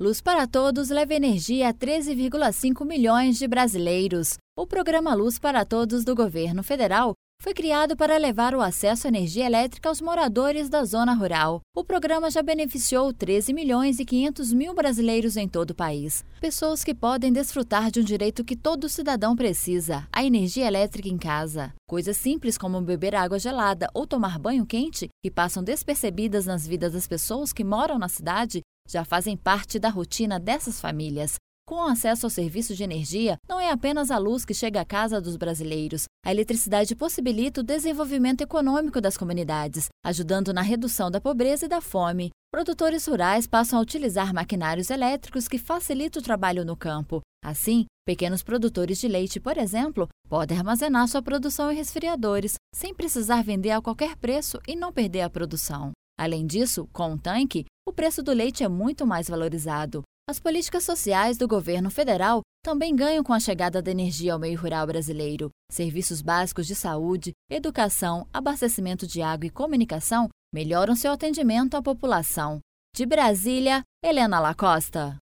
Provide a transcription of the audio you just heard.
Luz para Todos leva energia a 13,5 milhões de brasileiros. O programa Luz para Todos do governo federal foi criado para levar o acesso à energia elétrica aos moradores da zona rural. O programa já beneficiou 13 milhões e 500 mil brasileiros em todo o país. Pessoas que podem desfrutar de um direito que todo cidadão precisa, a energia elétrica em casa. Coisas simples como beber água gelada ou tomar banho quente, que passam despercebidas nas vidas das pessoas que moram na cidade, já fazem parte da rotina dessas famílias. Com o acesso ao serviço de energia, não é apenas a luz que chega à casa dos brasileiros. A eletricidade possibilita o desenvolvimento econômico das comunidades, ajudando na redução da pobreza e da fome. Produtores rurais passam a utilizar maquinários elétricos que facilitam o trabalho no campo. Assim, pequenos produtores de leite, por exemplo, podem armazenar sua produção em resfriadores, sem precisar vender a qualquer preço e não perder a produção. Além disso, com o tanque, o preço do leite é muito mais valorizado. As políticas sociais do governo federal também ganham com a chegada da energia ao meio rural brasileiro. Serviços básicos de saúde, educação, abastecimento de água e comunicação melhoram seu atendimento à população. De Brasília, Helena Lacosta.